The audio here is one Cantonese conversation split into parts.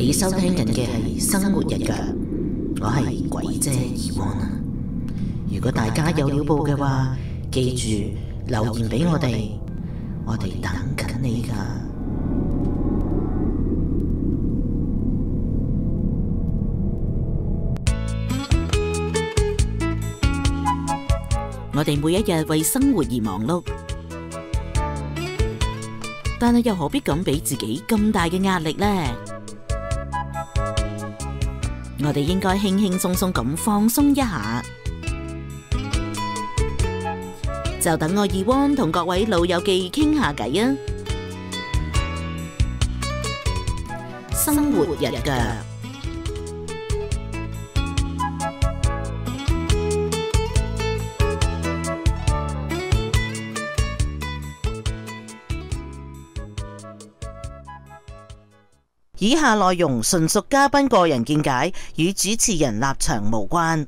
你收聽緊嘅係生活日腳，我係鬼姐Yvonne。如果大家有料報嘅話，記住留言俾我哋等緊你㗎。我哋每一日為生活而忙碌，但係又何必咁俾自己咁大嘅壓力呢？我哋應該輕輕鬆鬆咁放鬆一下，就等我Yvonne同各位老友記傾下偈啊！生活日腳。以下內容純屬嘉賓個人見解，與主持人立場無關。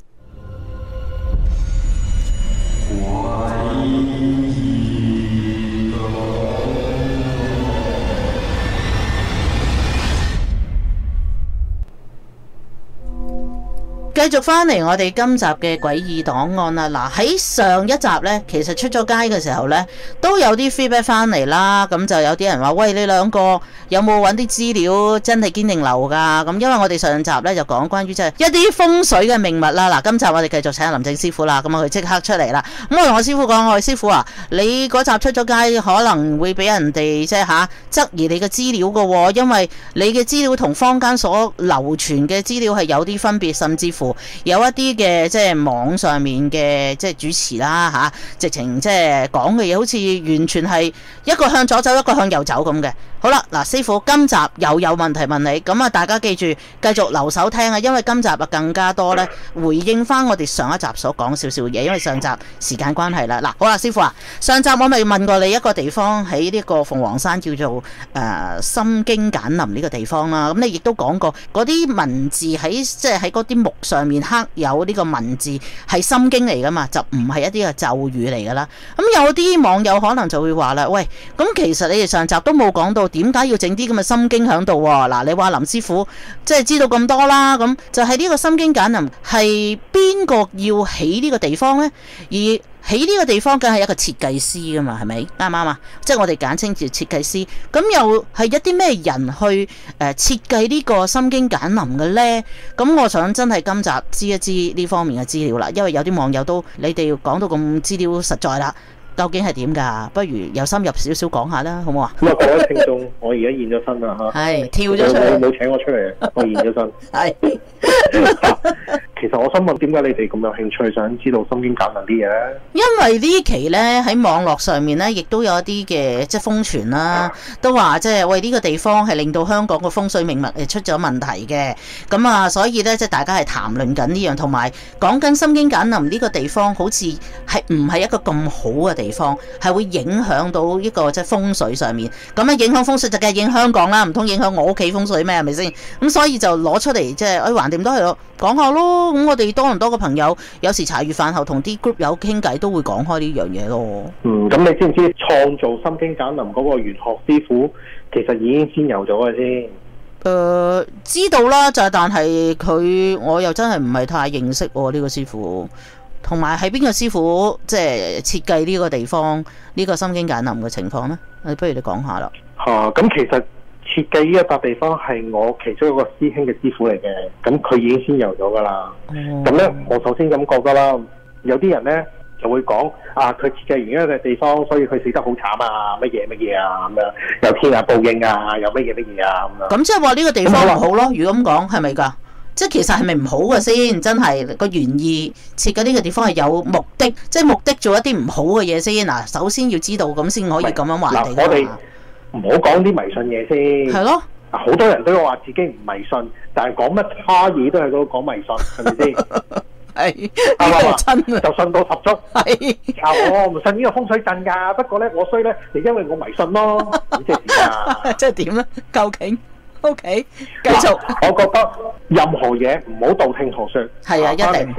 繼續翻嚟我哋今集嘅詭異檔案啦。嗱，喺上一集呢，其實出咗街嘅時候呢，都有啲 feedback 翻嚟啦。咁就有啲人話：喂，你兩個有冇揾啲資料真係堅定流噶？咁因為我哋上集呢，就講關於即係一啲風水嘅命物啦。嗱，今集我哋繼續請林正師傅啦。咁佢即刻出嚟啦。咁我同我師傅講：我師傅啊，你嗰集出咗街可能會俾人哋即係質疑你嘅資料噶喎，因為你嘅資料同坊間所流傳嘅資料係有啲分別，甚至乎有一啲嘅即係網上面嘅即係主持啦直情即係講嘅嘢好似完全係一個向左走一個向右走咁嘅。好啦，嗱，師傅今集又有問題問你，咁啊大家記住繼續留手聽啊，因為今集啊更加多咧回應翻我哋上一集所講少少嘢，因為上集時間關係啦。嗱，好啦，師傅啊，上集我咪問過你一個地方喺呢個鳳凰山叫做心經簡林呢個地方啦，咁你亦都講過嗰啲文字喺即係喺嗰啲木上面刻有呢個文字係心經嚟噶嘛，就唔係一啲嘅咒語嚟噶啦。咁有啲網友可能就會話啦，喂，咁其實你哋上集都冇講到點解要整啲咁嘅心經喺度喎？嗱，你話林師傅即係知道咁多啦，咁就係呢個心經簡林係邊個要起呢個地方呢？而起呢個地方梗係一個設計師噶嘛，係咪啱唔啱啊？即係我哋簡稱叫設計師。咁又係一啲咩人去設計呢個心經簡林嘅呢？咁我想真係今集知一知呢方面嘅資料啦，因為有啲網友都你哋要講到咁資料實在啦。究竟係點㗎？不如有深入少少講下啦，好唔好啊？ 咁啊，各位聽眾，我而家現咗身啦嚇， 係跳咗出嚟， 冇請我出嚟，我現咗身。 係。 其實我想問，點解你哋咁有興趣想知道心經簡林啲嘢咧？ 因為呢期咧喺網絡上面咧，亦都有一啲嘅即係瘋傳啦，都話即係喂呢個地方係令到香港個風水命脈出咗問題嘅。咁啊，所以咧即係大家係談論緊呢樣，同埋講緊心經簡林呢個地方好似係唔係一個咁好嘅地方，係會影響到一個即係風水上面。咁啊，影響風水就梗係影響香港啦，唔通影響我屋企風水咩？係咪先？咁所以就攞出嚟即係橫掂都係講下咯。咁我哋多唔多個朋友，有時茶餘飯後同啲 group 友傾偈都會講開呢樣嘢咯。 咁你知唔知創造心經簡林嗰個玄學師傅其實已經先有咗嘅先？ 知道啦，就係但係佢我又真係唔係太認識呢個師傅，同埋係邊個師傅即係設計呢個地方呢個心經簡林嘅情況呢？不如你講下啦。 咁其實設計呢一笪地方係我其中一個師兄嘅師傅嚟嘅，咁佢已經先有咗噶啦。咁咧，我首先咁覺得啦，有啲人咧就會講佢設計完一個地方，所以佢死得好慘啊，乜嘢啊咁樣，有天下報應啊，有乜嘢啊咁樣。 咁即係話呢個地方唔好咯？如果咁講，係咪㗎？即係其實係咪唔好嘅先？真係個原意設計呢個地方係有目的，即係目的做一啲唔好嘅嘢先。嗱，首先要知道咁先可以咁樣話地。 我哋唔好講啲迷信嘢先。 係咯。 好多人都話自己唔迷信，但係講乜差嘢都係嗰講迷信，係咪先？ 係，呢個真就信到十足。 係。 我唔信呢個風水陣㗎，不過咧我衰咧，就因為我迷信咯。即係點啊？ 即係點咧？究竟 OK，繼續。 我覺得任何嘢唔好道聽途說。 係啊，一定。 歷史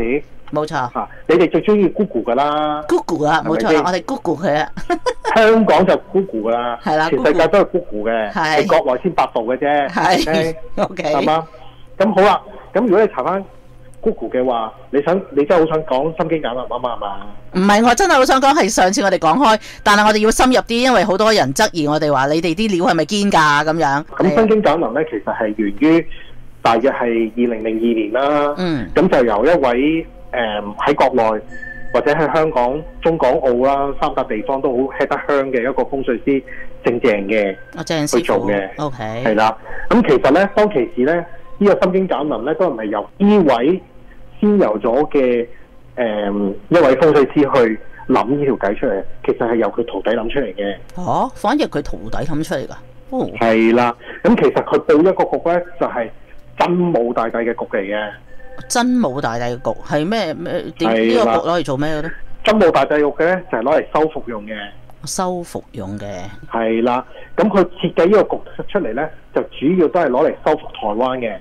冇錯。 你哋最中意 Google 噶啦 ，Google 啊，冇錯啦，我哋 Google 佢啊。 香港就 Google 噶啦， 係啦， 全世界都係 Google 嘅，係國內先百度嘅啫。 係 ，OK， 係嘛？咁好啦，咁如果你查翻 Google 嘅話，你真係好想講心經簡林啊嘛？係嘛？ 唔係，我真係好想講係上次我哋講開，但係我哋要深入啲，因為好多人質疑我哋話你哋啲料係咪堅㗎咁樣。 咁心經簡林咧，其實係源於大約係2002年啦。咁就由一位喺國內或者喺香港、中港澳啦三笪地方都好吃得香嘅一個風水師鄭嘅去做嘅。OK， 係啦。咁其實咧，當其時咧，呢個心經簡林咧都唔係由呢位先由咗嘅一位風水師去諗呢條計出嚟，其實係由佢徒弟諗出嚟嘅。 反而佢徒弟諗出嚟㗎。 係啦。咁其實佢佈一個局咧，就係真武大帝嘅局嚟嘅。 真武大帝嘅局係咩？點呢個局攞嚟做咩嘅咧？ 真武大帝局嘅咧就係攞嚟修復用嘅。 修復用嘅。係啦，咁佢設計呢個局出嚟咧，就主要都係攞嚟修復台灣嘅。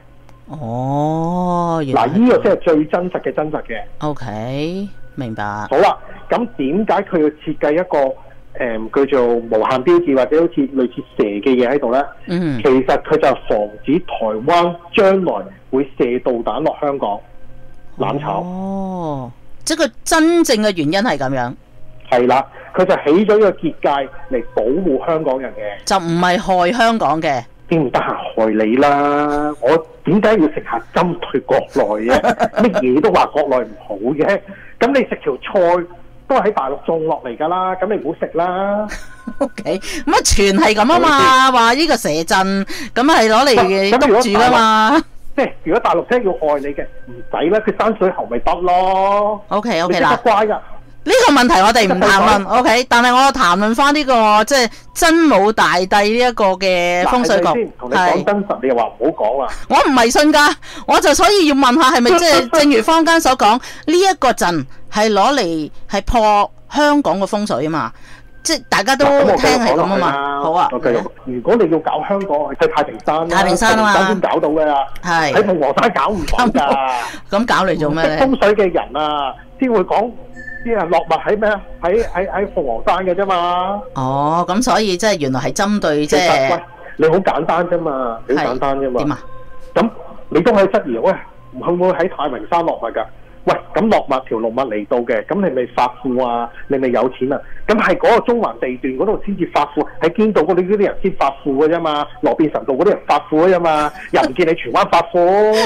嗱，呢個先係最真實嘅真實嘅。 OK， 明白。好啦，咁點解佢要設計一個叫做無限標誌或者好似類似蛇嘅嘢喺度咧？其實佢就係防止台灣將來會射導彈落香港攬炒。 即係佢真正嘅原因係咁樣。 係啦，佢就起咗呢個結界嚟保護香港人嘅， 就唔係害香港嘅。 邊唔得閒害你啦？我點解要成日針對國內嘅？乜嘢都話國內唔好嘅，咁你食條菜都係喺大陸種落嚟㗎啦，咁你唔好食啦。 OK， 咁啊全係咁啊嘛，話呢個蛇陣咁係攞嚟督住㗎嘛。 即係如果大陸真係要害你嘅，唔使啦，佢山水喉咪得咯。 OK 你得乖㗎。 呢個問題我哋唔談論 ，OK， 但係我談論翻呢個即係真武大帝呢一個嘅風水局。 同你講真實，你又話唔好講啊！ 我唔迷信㗎，我就所以要問下係咪即係正如坊間所講，呢一個陣係攞嚟係破香港嘅風水啊嘛，即係大家都聽係咁啊嘛。好啊， 如果你要搞香港，去太平山啦， 太平山啊嘛， 先搞到㗎啦。喺鳳凰山搞唔到㗎。 咁搞嚟做咩咧？ 風水嘅人啊，先會講。啲人落物喺咩啊？喺鳳凰山嘅啫嘛。 咁所以即係原來係針對即係。 喂，你好簡單啫嘛，好簡單啫嘛。點啊？咁你都可以質疑，喂，會唔會喺太平山落物㗎？喂，咁落物條龍脈嚟到嘅，咁你咪發富啊？你咪有錢啊？咁係嗰個中環地段嗰度先至發富，喺堅道嗰啲人先發富嘅啫嘛，羅便臣道嗰啲人發富嘅啫嘛，又唔見你荃灣發富。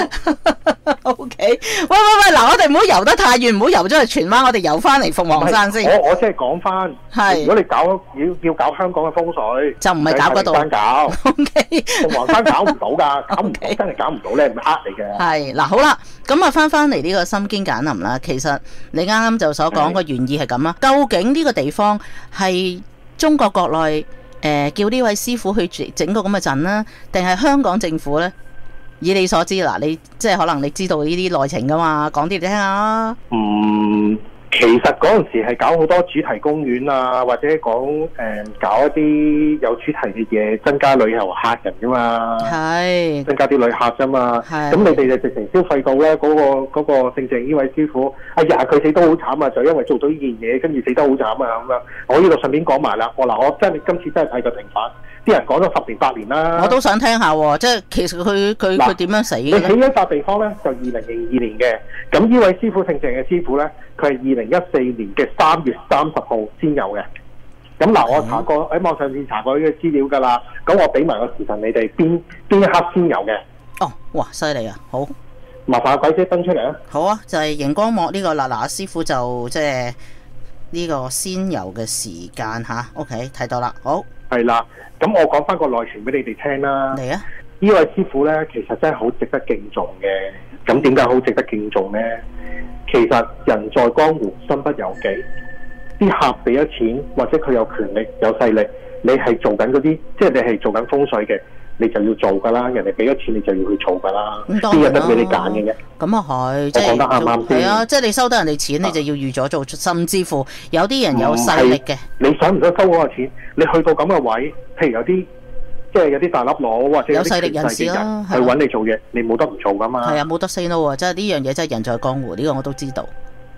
OK， 喂，嗱，我哋唔好遊得太遠，唔好遊咗去荃灣，我哋遊翻嚟鳳凰山先。 我即係講翻，如果你要搞香港嘅風水， 就唔係搞嗰度。 鳳凰山搞，OK， 鳳凰山搞唔到㗎，搞唔到，真係搞唔到咧，唔係呃你嘅。 係嗱，好啦，咁啊翻嚟呢個心經簡林啦，其實你啱啱就所講個原意係咁啦。究竟呢個地方係中國國內叫呢位師傅去整個咁嘅陣啦，定係香港政府咧？以你所知嗱，你即係可能你知道呢啲內情噶嘛，講啲嚟聽下。 其實嗰陣時係搞好多主題公園啊，或者講搞一啲有主題嘅嘢，增加旅遊客人噶嘛。係。增加啲旅客啫嘛。係。咁你哋就直情消費到咧，嗰個姓鄭呢位師傅，哎呀佢死得好慘啊！就因為做到呢件嘢，跟住死得好慘啊咁樣。我呢度順便講埋啦，我真係今次真係睇個停版。啲人講咗10年8年啦，我都想聽下喎，即係其實佢點樣死嘅？ 你起一笪地方咧，就2002年嘅。咁呢位師傅姓鄭嘅師傅咧，佢係2014年嘅3月30號先有嘅。咁嗱，我查過喺網上面查過呢個資料㗎啦。咁我俾埋個時辰你哋邊一刻先有嘅。 哇，犀利啊！好， 麻煩鬼姐登出嚟啊！ 好啊，就係熒光幕呢個嗱師傅就即係呢個先有嘅時間吓。OK， 睇到啦，好。係啦， 咁我講翻個內傳俾你哋聽啦。 嚟啊！ 呢位師傅呢，其實真係好值得敬重嘅。咁點解好值得敬重呢？其實人在江湖，身不由己。啲客俾咗錢，或者佢有權力、有勢力，你係做緊嗰啲，即係你係做緊風水嘅，你就要做噶啦。人哋俾咗錢，你就要去做噶啦。邊有得俾你揀嘅啫？ 咁啊係， 我講得啱啱先。 係啊，即係你收得人哋錢，你就要預咗做，甚至乎有啲人有勢力嘅。 你想唔想收嗰個錢？你去到咁嘅位，譬如有啲即係有啲大粒佬或者有勢力人士啦，去揾你做嘢，你冇得唔做噶嘛？係啊， 冇得 say no 啊！即係呢樣嘢真係人在江湖，呢個我都知道。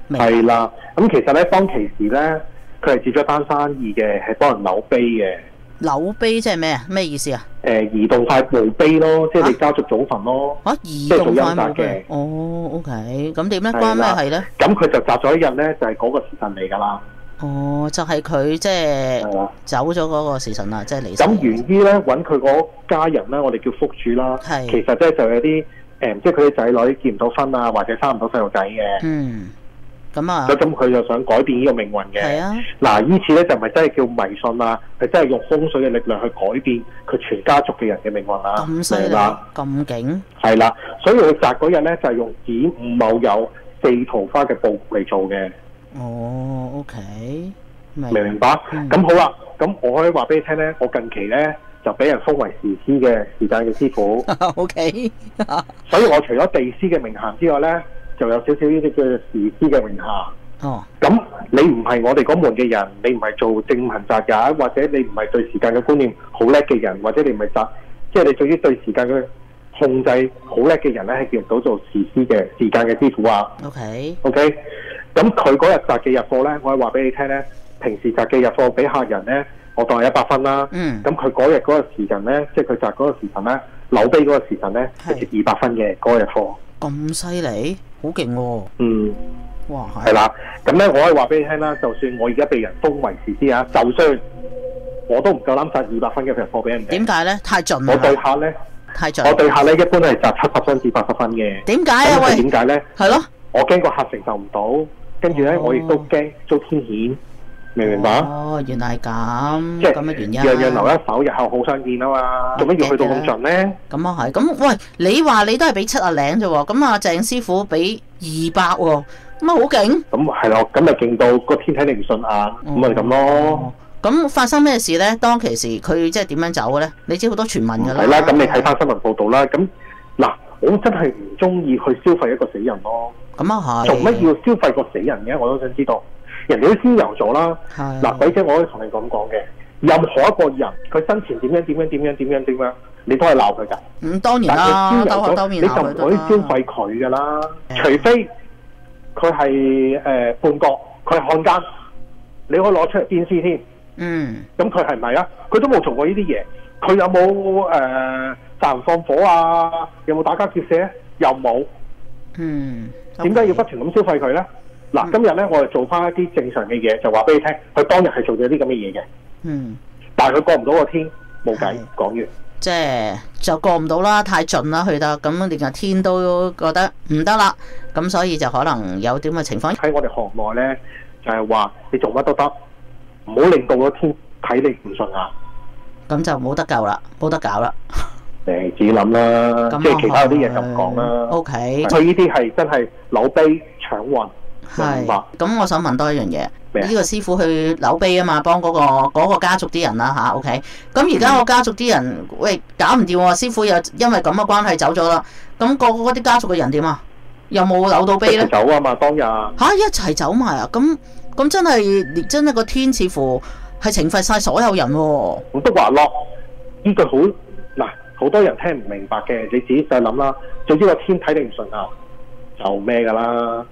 係啦，咁其實咧當其時咧，佢係接咗單生意嘅，係幫人扭碑嘅。 扭碑即係咩啊？咩意思啊？ 移動塊墓碑咯，即係你家族祖墳咯。 移動塊墓碑。 嘅。 哦 ，OK， 咁點咧？關咩係咧？ 咁佢就擇咗一日咧，就係嗰個時辰嚟㗎啦。 哦，就係佢即係走咗嗰個時辰啦，即係離世。 咁源於咧揾佢嗰家人咧，我哋叫福主啦。其實咧就有啲即係佢啲仔女結唔到婚啊，或者生唔到細路仔嘅。 嗯。咁啊。 咁佢就想改變呢個命運嘅。 係啊。 嗱，依次咧就唔係真係叫迷信啊，係真係用風水嘅力量去改變佢全家族嘅人嘅命運啦。 咁犀利啦！咁勁。係啦，所以佢擇嗰日咧就係用子午卯酉四桃花嘅佈局嚟做嘅。 哦 ，OK， 明唔明白？咁好啦，咁我可以話俾你聽咧，我近期咧就俾人封為時師嘅時間嘅師傅。 OK， 所以我除咗地師嘅名銜之外咧，就有少少呢啲叫做時師嘅名銜。 哦， 咁你唔係我哋嗰門嘅人，你唔係做正行擇日，或者你唔係對時間嘅觀念好叻嘅人，或者你唔係即係你對於對時間嘅控制好叻嘅人咧，係叫唔到做時師嘅時間嘅師傅啊。OK。咁佢嗰日擇嘅日課咧，我係話俾你聽咧，平時擇嘅日課俾客人咧，我當係100分啦。咁佢嗰日嗰個時辰咧，即係佢擇嗰個時辰咧，扭碑嗰個時辰咧，係值200分嘅嗰日課。 咁犀利，好勁喎！哇， 係啦。咁咧，我可以話俾你聽啦，就算我而家被人封為時師啊，就算我都唔夠膽擇200分嘅日課俾人哋。 點解咧？太盡啦！ 我對客咧， 太盡。 我對客咧一般係擇70分至80分嘅。 點解啊？喂， 點解咧？ 係咯。 我驚個客承受唔到。跟住咧，我亦都驚遭天譴，明唔明白？ 哦，原來係咁， 即係咁嘅原因。 樣樣留一手，日後好相見啊嘛！做乜要去到咁盡咧？ 咁啊係，咁喂，你話你都係俾70零啫喎，咁啊鄭師傅俾200喎，咁啊好勁。 咁係咯，咁咪勁到個天睇你唔順眼，咁咪咁咯。 咁發生咩事咧？當其時佢即係點樣走嘅咧？你知好多傳聞㗎啦。 係啦，咁你睇翻新聞報道啦。咁嗱，我真係唔中意去消費一個死人咯。 咁啊係， 做乜要消費個死人嘅？我都想知道。人哋都仙遊咗啦。嗱，鬼姐，我可以同你咁講嘅，任何一個人佢生前點樣，你都係鬧佢㗎。 當然啦， 你就唔可以消費佢㗎啦。除非佢係叛國，佢係漢奸，你可以攞出嚟鞭屍添。咁佢係唔係啊？佢都冇做過呢啲嘢。佢有冇殺人放火啊？有冇打家劫舍？又冇。點解要不停咁消費佢咧？嗱，今日咧我哋做翻一啲正常嘅嘢，就話俾你聽，佢當日係做咗啲咁嘅嘢嘅。但係佢過唔到個天，冇計。講完， 即係就過唔到啦，太盡啦，去得咁連個天都覺得唔得啦，咁所以就可能有啲咁嘅情況。 喺我哋行內咧，就係話你做乜都得，唔好令到個天睇你唔順眼。 咁就冇得救啦，冇得搞啦。 自己諗啦，即係其他啲嘢就唔講啦。 OK， 佢呢啲係真係扭碑搶運，明白？ 咁我想問多一樣嘢，呢個師傅去扭碑啊嘛，幫嗰個家族啲人啦吓 OK。咁而家個家族啲人喂搞唔掂喎，師傅又因為咁嘅關係走咗啦，咁個嗰啲家族嘅人點啊？有冇扭到碑咧？ 走啊嘛，當日一齊走埋啊！咁真係個天似乎係懲罰晒所有人喎。 我都話咯，呢句好嗱。好多人聽唔明白嘅，你自己再諗啦。總之個天睇你唔順眼，就咩㗎啦。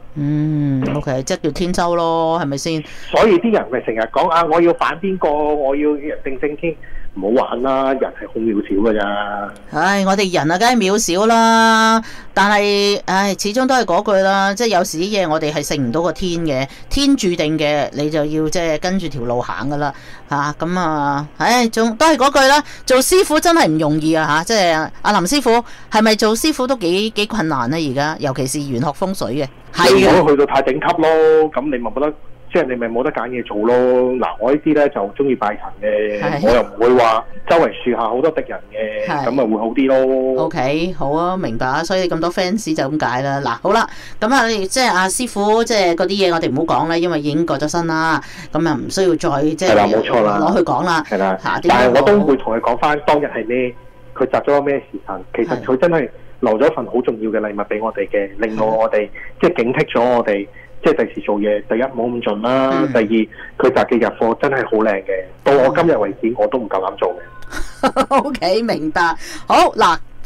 OK， 即係叫天舟咯，係咪先？ 所以啲人咪成日講啊，我要反邊個，我要人定勝天，唔好玩啦！人係好渺小㗎咋。 我哋人啊，梗係渺小啦。但係，始終都係嗰句啦，即係有時啲嘢我哋係食唔到個天嘅，天注定嘅，你就要即係跟住條路行㗎啦。咁仲都係嗰句啦。做師傅真係唔容易啊！即係阿林師傅，係咪做師傅都幾困難咧？而家尤其是玄學風水嘅。 你唔好去到太頂級咯，咁你咪冇得，即係你咪冇得揀嘢做咯。嗱，我呢啲咧就中意拜神嘅，我又唔會話周圍樹下好多敵人嘅，咁咪會好啲咯。OK， 好啊，明白啊，所以咁多 fans 就咁解啦。嗱，好啦，咁啊，即係阿師傅，即係嗰啲嘢我哋唔好講啦，因為已經過咗身啦，咁啊唔需要再即係冇錯啦， 攞去講啦。 係啦，但係我都會同佢講翻當日係咩，佢擇咗個咩時辰，其實佢真係留咗一份好重要嘅禮物俾我哋嘅，令到我哋即係警惕咗我哋，即係第時做嘢，第一冇咁盡啦，第二佢擇嘅日課真係好靚嘅，到我今日為止我都唔夠膽做嘅。 OK， 明白。好嗱，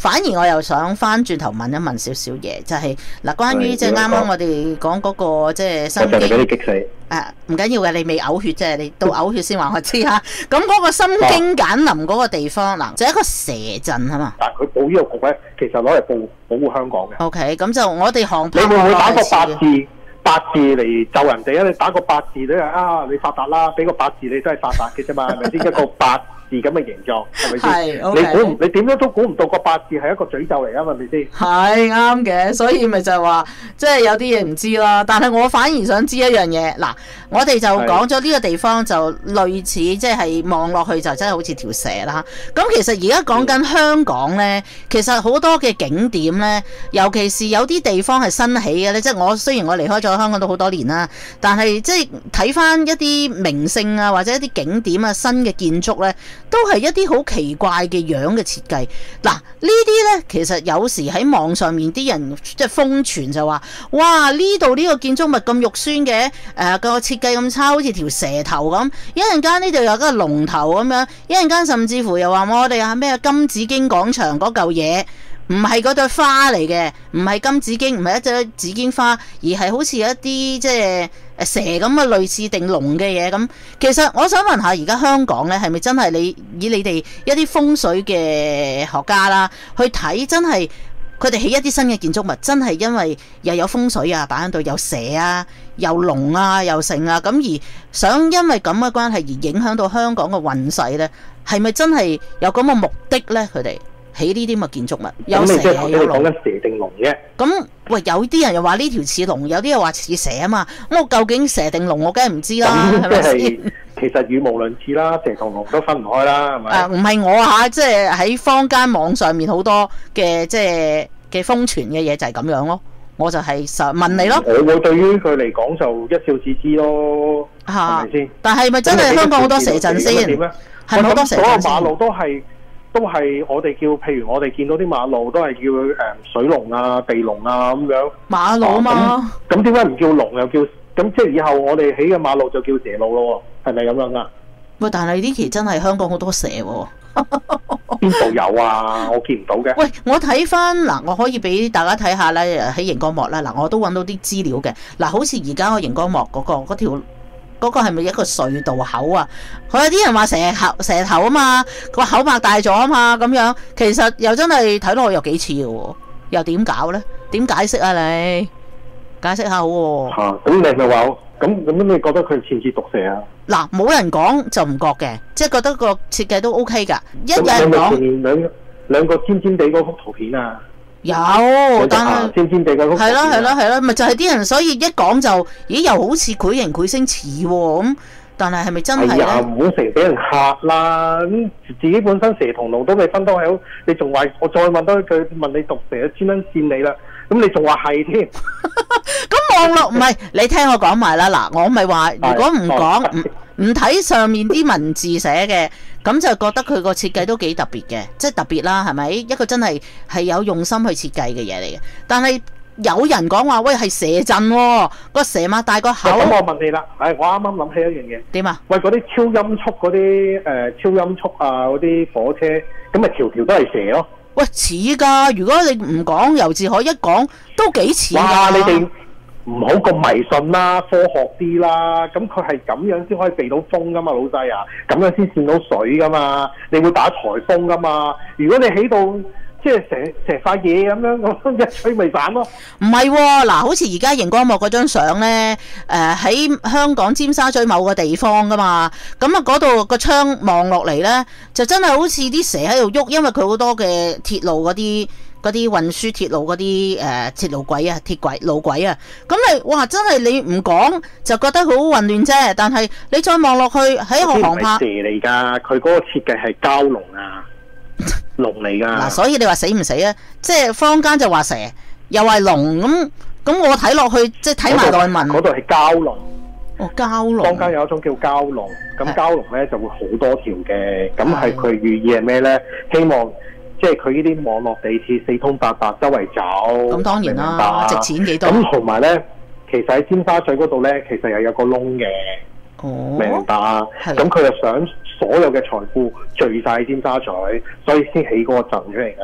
反而我又想翻轉頭問一問少少嘢，就係嗱，關於即係啱啱我哋講嗰個即係心經。 我就俾你激死。 唔緊要嘅，你未嘔血啫，你到嘔血先話我知嚇。咁嗰個心經簡林嗰個地方嗱，就係一個蛇陣係嘛？ 但係佢保呢個局咧，其實攞嚟保護香港嘅。 OK，咁就我哋航拍。 你會唔會打個八字嚟咒人哋啊？你打個八字你啊，你發達啦，俾個八字你都係發達嘅啫嘛，係咪先？一個八字咁嘅形狀，係咪先？你點樣都估唔到個八字係一個詛咒嚟啊？係咪先？ 係啱嘅，所以咪就係話，即係有啲嘢唔知啦。但係我反而想知一樣嘢，嗱，我哋就講咗呢個地方就類似，即係望落去就真係好似條蛇啦。咁其實而家講緊香港呢，其實好多嘅景點呢，尤其是有啲地方係新起嘅咧，即係我雖然我離開咗香港都好多年啦，但係即係睇翻一啲名勝啊，或者一啲景點啊，新嘅建築呢，都係一啲好奇怪嘅樣嘅設計。嗱，呢啲呢，其實有時喺網上面啲人即係瘋傳就話，哇，呢度呢個建築物咁肉酸嘅，個設計咁差，好似條蛇頭咁。一陣間呢度有個龍頭咁樣，一陣間甚至乎又話我哋咩金紫荊廣場嗰嚿嘢，唔係嗰朵花嚟嘅，唔係金紫荊，唔係一隻紫荊花，而係好似一啲即係蛇咁嘅類似定龍嘅嘢咁。其實我想問下，而家香港呢，係咪真係以你哋一啲風水嘅學家啦去睇，真係佢哋起一啲新嘅建築物，真係因為又有風水啊，擺喺度有蛇啊，有龍啊，又成啊，咁而想因為咁嘅關係而影響到香港嘅運勢呢？係咪真係有咁嘅目的呢？佢哋起呢啲咁嘅建築物，有蛇有龍。 講緊蛇定龍啫。 咁喂，有啲人又話呢條似龍，有啲又話似蛇啊嘛。咁我究竟蛇定龍，我梗係唔知啦，係咪先？ 其實語無倫次啦，蛇同龍都分唔開啦，係咪？ 唔係我嚇，即係喺坊間網上面好多嘅即係嘅瘋傳嘅嘢就係咁樣咯。我就係問你咯。我會對於佢嚟講就一笑置之咯，係咪先？ 但係咪真係香港好多蛇陣先？係咪好多蛇陣先？ 所有馬路都係我哋叫，譬如我哋見到啲馬路都係叫水龍啊、地龍啊咁樣。馬路嘛。咁點解唔叫龍又叫？咁即係以後我哋起嘅馬路就叫蛇路咯，係咪咁樣啊？ 喂，但係呢期真係香港好多蛇喎。 邊度有啊？我見唔到嘅。 喂，我睇翻嗱，我可以俾大家睇下咧，喺熒光幕啦。嗱，我都揾到啲資料嘅。嗱，好似而家個熒光幕嗰條嗰個係咪一個隧道口啊？佢有啲人話蛇頭啊嘛，個口擘大咗啊嘛，咁樣其實又真係睇落去有幾似嘅喎，又點搞咧？點解釋啊你？解釋下好喎。嚇，咁你咪話咁你覺得佢似唔似毒蛇啊？ 嗱，冇人講就唔覺嘅，即係覺得個設計都 OK 㗎。一有人講兩個尖尖地嗰幅圖片啊。 有，但係尖尖地嗰幅圖片啊。 係啦，咪就係啲人，所以一講就，咦，又好似繪形繪聲似喎咁。但係係咪真係咧？ 唔好成俾人嚇啦！咁自己本身蛇同龍都未分得好，你仲話我再問多一句，問你毒蛇專登線你啦，咁你仲話係添？ 咁網絡唔係你聽我講埋啦，嗱，我咪話如果唔講唔睇上面啲文字寫嘅，咁就覺得佢個設計都幾特別嘅，即係特別啦，係咪？一個真係有用心去設計嘅嘢嚟嘅，但係。有人講話喂係蛇陣喎，個蛇擘大個口。 咁我問你啦，我啱啱諗起一樣嘢。 點啊？ 喂，嗰啲超音速嗰啲超音速啊嗰啲火車，咁咪條條都係蛇咯。 喂，似㗎！如果你唔講由自可一講都幾似㗎。 哇！你哋唔好咁迷信啦，科學啲啦。咁佢係咁樣先可以避到風㗎嘛，老細啊！咁樣先見到水㗎嘛，你會打颱風㗎嘛。如果你起到即係成塊嘢咁樣，一吹咪散咯。唔係喎，嗱，好似而家熒光幕嗰張相咧，喺香港尖沙咀某個地方噶嘛，咁啊嗰度個窗望落嚟咧，就真係好似啲蛇喺度喐，因為佢好多嘅鐵路嗰啲運輸鐵路嗰啲鐵路軌啊、路軌啊，咁你哇真係你唔講就覺得好混亂啫，但係你再望落去喺個航拍蛇嚟㗎，佢嗰個設計係蛟龍啊。龍嚟㗎嗱，所以你話死唔死啊？即係坊間就話蛇，又話龍咁，我睇落去即係睇埋內文。 嗰度係蛟龍。 哦，蛟龍。 坊間有一種叫蛟龍，咁蛟龍咧就會好多條嘅，咁係佢寓意係咩咧？希望即係佢呢啲網絡地鐵四通八達，周圍走。咁當然啦，值錢幾多？ 咁同埋咧，其實喺尖沙咀嗰度咧，其實又有個窿嘅。 哦。 明白。咁佢又想所有嘅財富聚晒喺尖沙咀，所以先起嗰個陣出嚟㗎。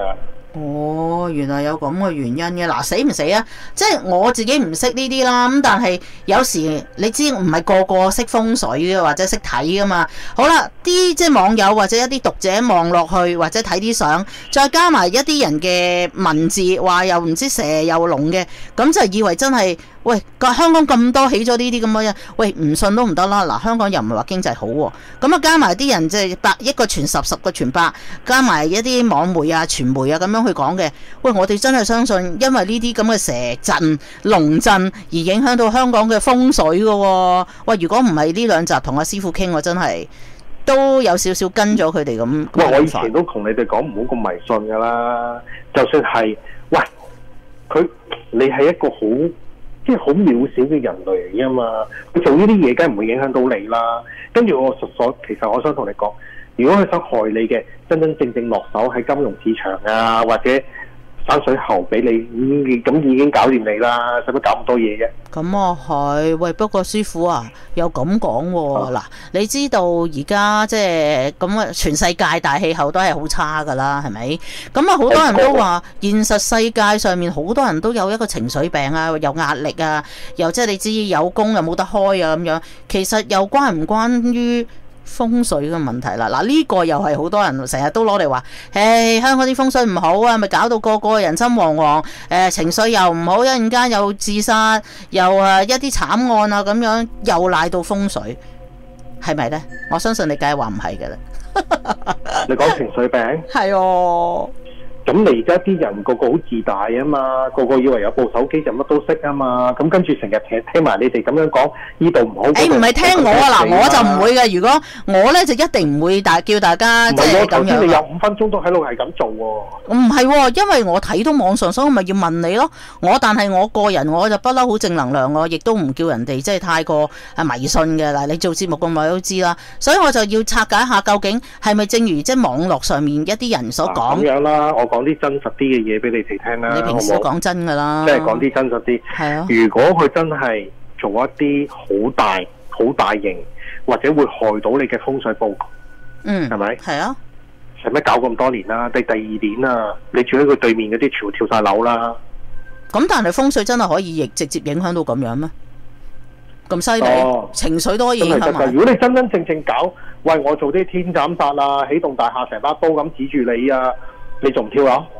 哦，原來有咁嘅原因嘅。嗱，死唔死啊？即係我自己唔識呢啲啦。咁但係有時你知唔係個個識風水嘅，或者識睇噶嘛。好啦，啲即係網友或者一啲讀者望落去或者睇啲相，再加埋一啲人嘅文字，話又唔知蛇又龍嘅，咁就以為真係。喂，香港咁多起咗呢啲咁嘅嘢，喂唔信都唔得啦！嗱，香港又唔係話經濟好喎，咁啊加埋啲人即係一個傳十，十個傳百，加埋一啲網媒啊、傳媒啊咁樣去講嘅。喂，我哋真係相信，因為呢啲咁嘅蛇陣、龍陣而影響到香港嘅風水㗎喎。喂，如果唔係呢兩集同阿師傅傾，我真係都有少少跟咗佢哋咁。 喂，我以前都同你哋講唔好咁迷信㗎啦，就算係喂你係一個好。即係好渺小嘅人類嚟㗎嘛，佢做呢啲嘢梗係唔會影響到你啦。跟住其實我想同你講，如果佢想害你嘅，真正落手喺金融市場啊，或者山水喉俾你，咁已經搞掂你啦，使乜搞咁多嘢嘅？ 咁啊係，喂，不過師傅啊，又咁講喎。嗱，你知道而家即係咁啊，全世界大氣候都係好差噶啦，係咪？咁啊，好多人都話現實世界上面好多人都有一個情緒病啊，有壓力啊，又即係你知有工又冇得開啊咁樣，其實又關唔關於風水嘅問題啦？嗱，呢個又係好多人成日都攞嚟話，香港啲風水唔好啊，咪搞到個個人心惶惶，情緒又唔好，一陣間又自殺，又一啲慘案啊咁樣，又賴到風水，係咪呢？我相信你梗係話唔係嘅啦。 你講情緒病？ 係哦。 咁你而家啲人個個好自大啊嘛，個個以為有部手機就乜都識啊嘛，咁跟住成日聽埋你哋咁樣講，呢度唔好。唔係聽我啊，嗱，我就唔會嘅。如果我咧就一定唔會叫大家即係咁樣。 你有5分鐘都喺度係咁做喎。 唔係喎，因為我睇到網上，所以我咪要問你咯。但係我個人我就不嬲好正能量，我亦都唔叫人哋即係太過迷信嘅。嗱，你做節目咁耐都知啦，所以我就要拆解下究竟係咪正如即係網絡上面一啲人所講咁樣啦。我講啲真實啲嘅嘢俾你哋聽啦。 你平時都講真㗎啦， 即係講啲真實啲。 係啊。 如果佢真係做一啲好大型，或者會害到你嘅風水佈局，係咪？係啊。使乜搞咁多年啦？第二年啊，你住喺佢對面嗰啲全部跳晒樓啦。 咁但係風水真係可以直接影響到咁樣咩？咁犀利，情緒都可以影響埋。 如果你真正搞，喂，我做啲天斬殺啊，起棟大廈成把刀咁指住你啊！你仲唔跳樓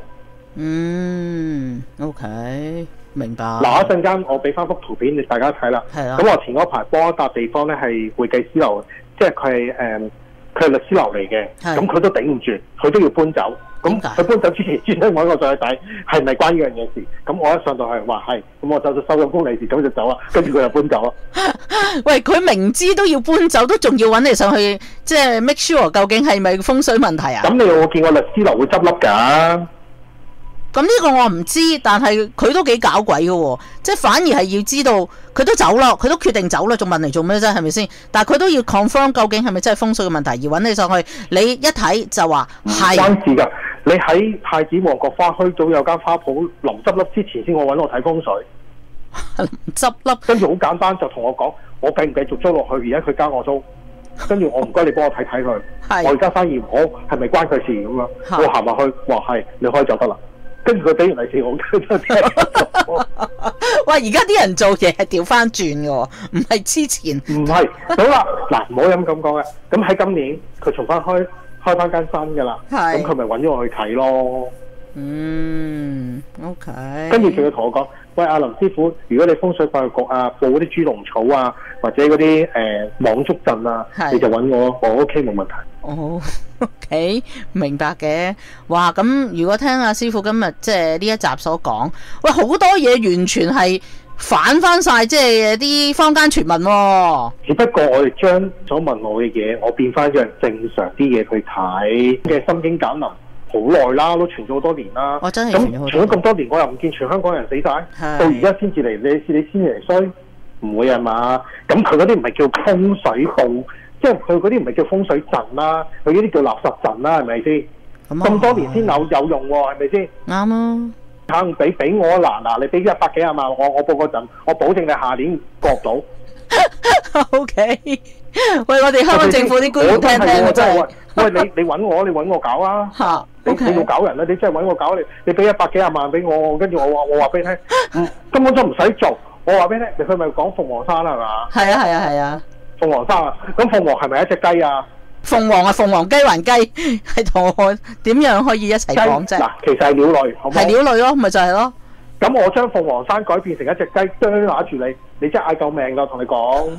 ？OK， 明白。 嗱，一陣間我俾翻幅圖片你大家睇啦。係啊。咁我前嗰排幫一笪地方咧係會計師樓，即係佢係律師樓嚟嘅。咁佢都頂唔住，佢都要搬走。咁佢搬走之前專登揾我上去睇，係咪關呢樣嘢事？咁我一上到去話係，咁我就收咗工利是，咁就走啦。跟住佢就搬走啦。 喂，佢明知都要搬走，都仲要揾你上去，即係 make sure 究竟係咪風水問題啊？ 咁你有冇見過律師樓會執笠㗎？ 咁呢個我唔知，但係佢都幾搞鬼嘅喎，即係反而係要知道佢都走咯，佢都決定走啦，仲問嚟做咩啫？係咪先？但係佢都要 confirm 究竟係咪真係風水嘅問題，而揾你上去，你一睇就話係。唔關事㗎，你喺太子旺角花墟早有間花鋪臨執笠之前先，我揾我睇風水。 執笠， 跟住好簡單就同我講，我繼唔繼續租落去？而家佢加我租，跟住我唔該你幫我睇睇佢。我而家生意唔好，係咪關佢事咁樣？我行埋去話係，你可以走得啦。跟住佢俾完利是我， 喂！而家啲人做嘢係調翻轉嘅喎，唔係之前。 唔係，好啦，嗱，唔好咁講嘅。咁喺今年佢重翻開翻間新嘅啦，咁佢咪揾咗我去睇咯。 OK。 跟住仲要同我講，喂，阿林師傅，如果你風水教育局啊，報嗰啲豬籠草啊，或者嗰啲網竹陣啊，你就揾我，我 OK 冇問題。 OK， 明白嘅。哇，咁如果聽阿師傅今日即係呢一集所講，喂，好多嘢完全係反翻晒，即係啲坊間傳聞喎。 只不過我哋將所問我嘅嘢，我變翻樣正常啲嘢去睇嘅心經簡林。好耐啦，都傳咗好多年啦。 我真係咁傳咗咁多年，我又唔見全香港人死晒，到而家先至嚟，你先嚟衰，唔會係嘛？咁佢嗰啲唔係叫風水佈，即係佢嗰啲唔係叫風水陣啦，佢呢啲叫垃圾陣啦，係咪先？咁多年先有用喎，係咪先？ 啱啊！ 肯俾我嗱，你俾100幾廿萬我報個陣，我保證你下年過唔到。 O K， 喂，我哋香港政府啲官員聽聽啊，真係。 喂，你揾我搞啊！ 嚇， 你要搞人啦！你真係揾我搞你俾100幾廿萬俾我，跟住我話俾你聽，根本都唔使做。我話俾你聽，佢咪講鳳凰山啦，係嘛？ 係啊。 鳳凰山啊，咁鳳凰係咪一隻雞啊？ 鳳凰啊，鳳凰雞還雞，係同我點樣可以一齊講啫？ 嗱，其實係鳥類，好冇？ 係鳥類咯，咪就係咯。 咁我將鳳凰山改變成一隻雞，啄拿住你，你真係嗌救命㗎！同你講。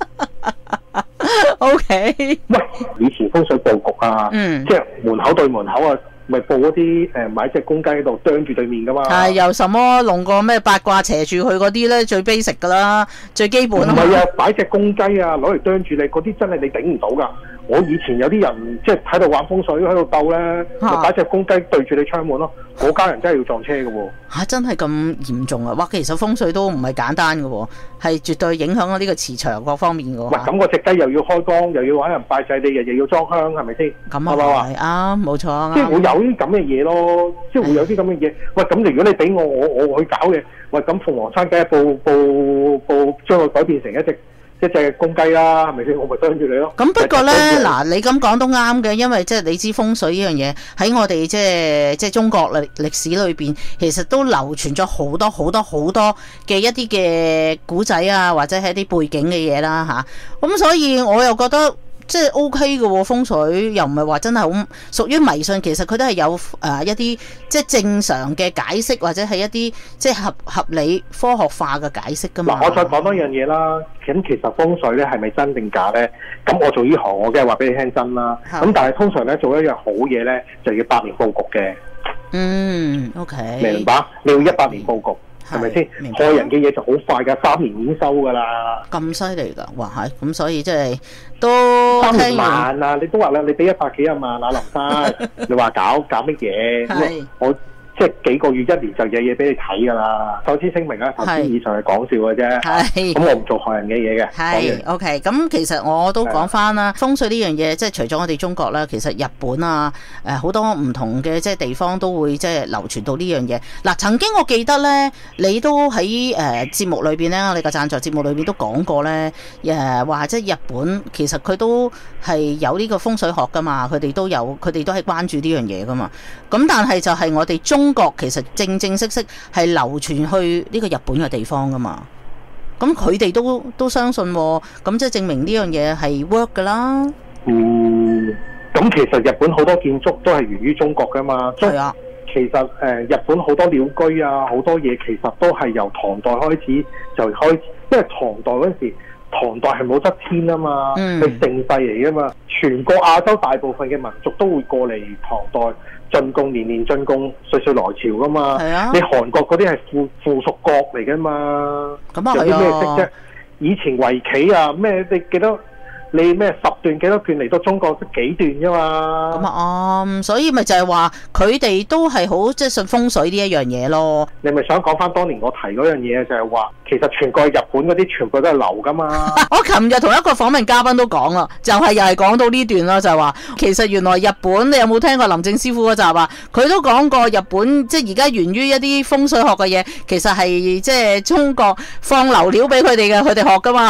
O K。 喂，以前風水佈局啊，即係門口對門口啊，咪佈嗰啲買隻公雞喺度啄住對面㗎嘛。係由什麼弄個咩八卦斜住佢嗰啲咧，最 basic 㗎啦，最基本。唔係啊，擺隻公雞啊，攞嚟啄住你嗰啲真係你頂唔到㗎。我以前有啲人即係喺度玩風水，喺度鬥咧，就擺隻公雞對住你窗門咯。嗰家人真係要撞車㗎喎。 嚇！真係咁嚴重啊！哇，其實風水都唔係簡單㗎喎，係絕對影響咗呢個磁場各方面㗎喎。 喂，咁嗰隻雞又要開光，又要揾人拜祭，你日日要裝香，係咪先？ 咁啊係啱，冇錯。 即係會有啲咁嘅嘢咯，即係會有啲咁嘅嘢。喂，咁如果你俾我去搞嘅，喂，咁鳳凰山梗係報將佢改變成一隻公雞啦，係咪先？我咪啄住你咯。咁不過咧，嗱，你咁講都啱嘅，因為即係你知風水呢樣嘢喺我哋即係中國歷史裏邊，其實都流傳咗好多嘅一啲嘅古仔啊，或者係一啲背景嘅嘢啦嚇。咁所以我又覺得。即係 OK 嘅喎，風水又唔係話真係好屬於迷信，其實佢都係有一啲即係正常嘅解釋，或者係一啲即係合理科學化嘅解釋㗎嘛。 嗱，我再講多樣嘢啦。咁其實風水咧係咪真定假咧？咁我做呢行，我梗係話俾你聽真啦。咁但係通常咧做一樣好嘢咧，就要8年佈局嘅。 OK。 明白？你要100年佈局。係咪先？害人嘅嘢就好快㗎，3年已經收㗎啦。 咁犀利㗎，哇係！咁所以即係都 3萬啊！你都話啦，你俾100幾廿萬啊，林生，你話搞乜嘢？我即係幾個月1年就有嘢俾你睇㗎啦。首先聲明啊，頭先以上係講笑嘅啫。咁我唔做害人嘅嘢嘅。 係 OK。咁其實我都講翻啦，風水呢樣嘢即係除咗我哋中國啦，其實日本啊好多唔同嘅即係地方都會即係流傳到呢樣嘢。嗱，曾經我記得咧，你都喺節目裏邊咧，我哋個贊助節目裏邊都講過咧，話即係日本其實佢都係有呢個風水學㗎嘛，佢哋都係關注呢樣嘢㗎嘛。咁但係就係我哋中國其實正式係流傳去呢個日本嘅地方㗎嘛。咁佢哋都相信喎，咁即係證明呢樣嘢係 work 㗎啦。 咁其實日本好多建築都係源於中國㗎嘛。係啊。其實日本好多鳥居啊，好多嘢其實都係由唐代開始就開始，因為唐代嗰陣時，唐代係武則天啊嘛，係盛世嚟㗎嘛，全個亞洲大部分嘅民族都會過嚟唐代進貢，年年進貢，歲歲來朝㗎嘛。係啊。你韓國嗰啲係附屬國嚟㗎嘛。咁啊係啊。有啲咩識啫？以前圍棋啊，咩你記得？你咩10段幾多段嚟到中國得幾段啫嘛？咁啊所以咪就係話佢哋都係好即係信風水呢一樣嘢咯。 你咪想講翻當年我提嗰樣嘢，就係話其實全個日本嗰啲全部都係流噶嘛。 我琴日同一個訪問嘉賓都講啦，就係又係講到呢段啦，就係話其實原來日本你有冇聽過林正師傅嗰集啊？佢都講過日本即係而家源於一啲風水學嘅嘢，其實係即係中國放流料俾佢哋嘅，佢哋學噶嘛。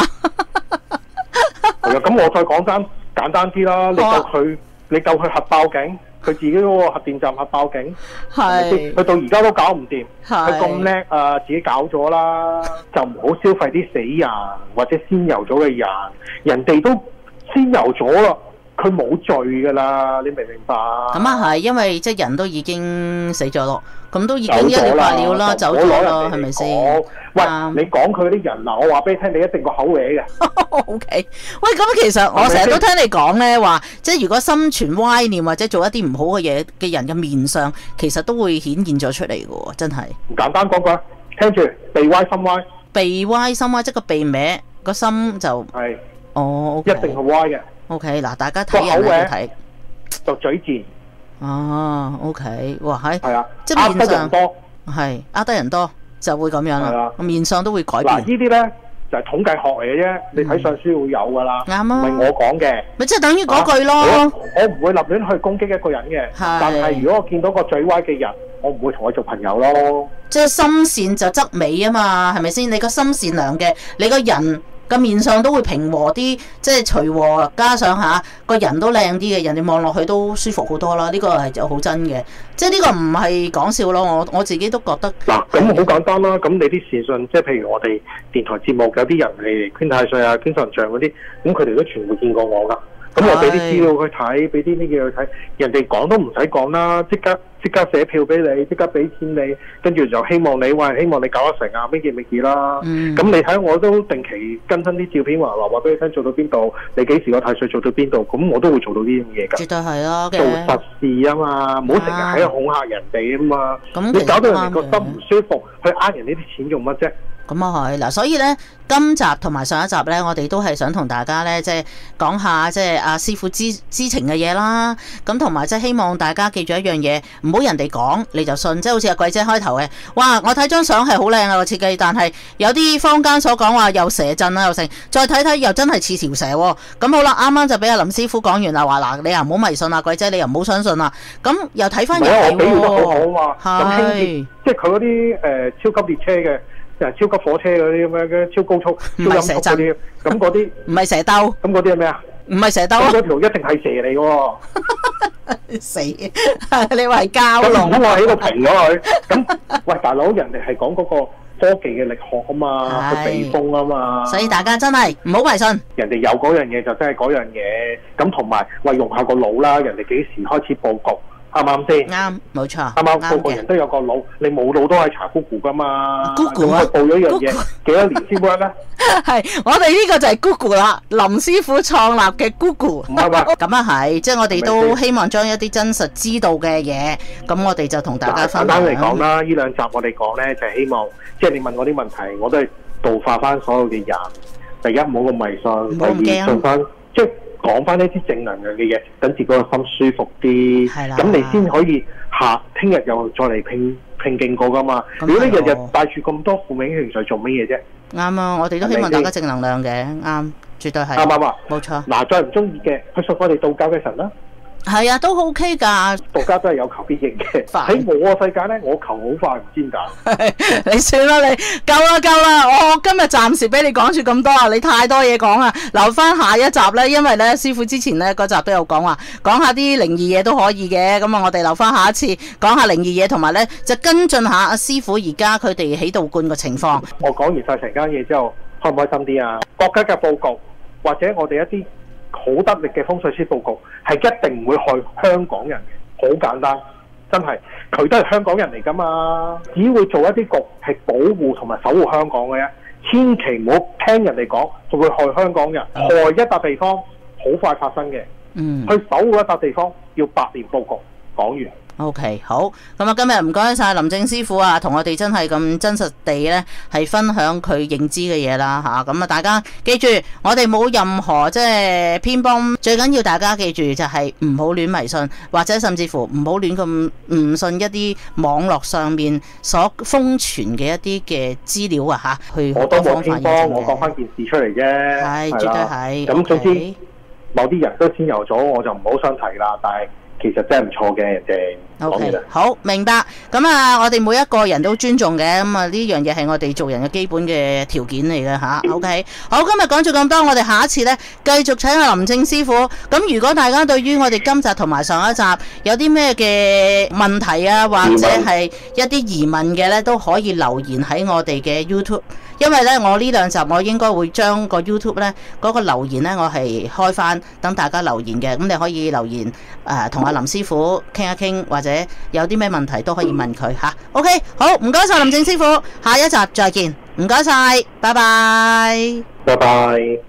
咁我再講翻簡單啲啦，你夠佢核爆警，佢自己嗰個核電站核爆警，佢到而家都搞唔掂，佢咁叻啊，自己搞咗啦，就唔好消費啲死人或者仙遊咗嘅人，人哋都仙遊咗啦。佢冇罪噶啦，你明唔明白？咁啊係，因為即係人都已經死咗咯，咁都已經一了百了啦，走咗啦，係咪先？ 喂，你講佢啲人嗱，我話俾你聽，你一定個口歪嘅。 O K， 喂，咁其實我成日都聽你講咧，話即係如果心存歪念或者做一啲唔好嘅嘢嘅人嘅面相，其實都會顯現咗出嚟嘅喎，真係。 簡單講句，聽住，鼻歪心歪。 鼻歪心歪，即係個鼻歪，個心就係。哦，一定係歪嘅。 OK， 嗱，大家睇人喺度睇， 就嘴賤。 OK， 哇，係啊， 即係面相多， 係呃得人多就會咁樣啦。面相都會改變。 嗱，呢啲咧就係統計學嚟嘅啫，你睇上書會有噶啦。啱啊，唔係我講嘅。 咪即係等於嗰句咯。 我唔會立亂去攻擊一個人嘅，但係如果我見到個嘴歪嘅人，我唔會同佢做朋友咯。即係心善就則美啊嘛，係咪先？你個心善良嘅，你個人個面上都會平和啲，即係隨和，加上下個人都靚啲嘅，人哋望落去都舒服好多啦。呢個係就好真嘅，即係呢個唔係講笑咯。我自己都覺得嗱，咁好簡單啦。咁你啲視訊，即係譬如我哋電台節目有啲人嚟捐太歲啊、捐神像嗰啲，咁佢哋都全部見過我噶。咁我俾啲資料佢睇，俾啲咩嘢佢睇，人哋講都唔使講啦，即刻寫票俾你，即刻俾錢你，跟住就希望你希望你搞得成啊，咩嘢啦。咁你睇我都定期更新啲照片話俾你聽做到邊度，你幾時個太歲做到邊度，咁我都會做到呢啲嘢㗎。 絕對係咯， 做實事啊嘛，唔好成日喺度恐嚇人哋啊嘛。你搞到人哋個心唔舒服，去呃人呢啲錢用乜啫？ 咁啊係嗱，所以咧今集同埋上一集咧，我哋都係想同大家咧，即係講下即係阿師傅知情嘅嘢啦。咁同埋即係希望大家記住一樣嘢，唔好人哋講你就信，即係好似阿鬼姐開頭嘅，哇！我睇張相係好靚啊個設計，但係有啲坊間所講話又蛇陣啊又成，再睇睇又真係似條蛇喎。咁好啦，啱啱就俾阿林師傅講完啦，話嗱你又唔好迷信啊，鬼姐你又唔好相信啊。咁又睇翻人哋喎， 我比喻得好好啊嘛。咁輕係即係佢嗰啲超級列車嘅。超級火車嗰啲咁樣嘅超高速、超音速嗰啲，咁嗰啲唔係蛇兜， 咁嗰啲係咩啊？ 唔係蛇兜， 嗰條一定係蛇嚟嘅喎。 死！你話係蛟龍， 咁我喺度評咗佢。咁喂，大佬，人哋係講嗰個科技嘅力學啊嘛，去避風啊嘛。 所以大家真係唔好迷信。 人哋有嗰樣嘢就真係嗰樣嘢。咁同埋喂，用下個腦啦。人哋幾時開始佈局？啱唔啱先？ 啱，冇錯。 啱啱個個人都有個腦，你冇腦都係查 Google 噶嘛。 Google 啊， 報咗一樣嘢，幾多年先 work 咧？ 係，我哋呢個就係 Google 啦，林師傅創立嘅 Google。 唔係嘛？ 咁啊係，即係我哋都希望將一啲真實知道嘅嘢，咁我哋就同大家分享。 簡單嚟講啦，呢兩集我哋講咧，就係希望，即係你問我啲問題，我都係導化翻所有嘅人。第一，唔好咁迷信；第二，做翻即係。講翻呢啲正能量嘅嘢，等自己個心舒服啲，咁你先可以聽日又再嚟拼勁過噶嘛。如果你日日帶住咁多負面情緒做乜嘢啫？啱啊，我哋都希望大家正能量嘅，啱，絕對係。 啱唔啱啊？ 冇錯。 嗱，再唔中意嘅，去信我哋道教嘅神啦。 係啊，都 OK 㗎。 道家都係有求必應嘅。喺我個世界咧，我求好快，唔知點解。 你算啦，你夠啦，我今日暫時俾你講住咁多啊！你太多嘢講啊，留翻下一集咧，因為咧師傅之前咧嗰集都有講話，講下啲靈異嘢都可以嘅。咁啊，我哋留翻下一次講下靈異嘢，同埋咧就跟進下阿師傅而家佢哋起道觀嘅情況。 我講完晒成間嘢之後，開唔開心啲啊？國家嘅佈局或者我哋一啲好得力嘅風水師佈局，係一定唔會害香港人嘅，好簡單，真係佢都係香港人嚟㗎嘛，只會做一啲局係保護同埋守護香港嘅啫，千祈唔好聽人哋講，就會害香港人，害一笪地方好快發生嘅，去守護一笪地方要百年佈局。講完。 OK， 好，咁啊，今日唔該晒林正師傅啊，同我哋真係咁真實地咧，係分享佢認知嘅嘢啦吓，咁啊，大家記住，我哋冇任何即係偏幫，最緊要大家記住就係唔好亂迷信，或者甚至乎唔好亂咁唔信一啲網絡上面所瘋傳嘅一啲嘅資料啊吓，去我都冇偏幫，我講翻件事出嚟啫， 係絕對係。 咁總之，某啲人都先有咗，我就唔好想提啦，但係。其實真係唔錯嘅，人哋講嘢啦。 好明白，咁啊，我哋每一個人都尊重嘅，咁啊呢樣嘢係我哋做人嘅基本嘅條件嚟嘅吓。OK， 好，今日講咗咁多，我哋下一次呢繼續請阿林正師傅。咁如果大家對於我哋今集同埋上一集有啲咩嘅問題啊，或者係一啲疑問嘅呢，都可以留言喺我哋嘅 YouTube。因為咧，我呢兩集我應該會將個 YouTube 咧嗰個留言咧，我係開翻等大家留言嘅。咁你可以留言同阿林師傅傾一傾，或者有啲咩問題都可以問佢吓。OK， 好，唔該晒林正師傅，下一集再見，唔該晒，拜拜， 拜拜。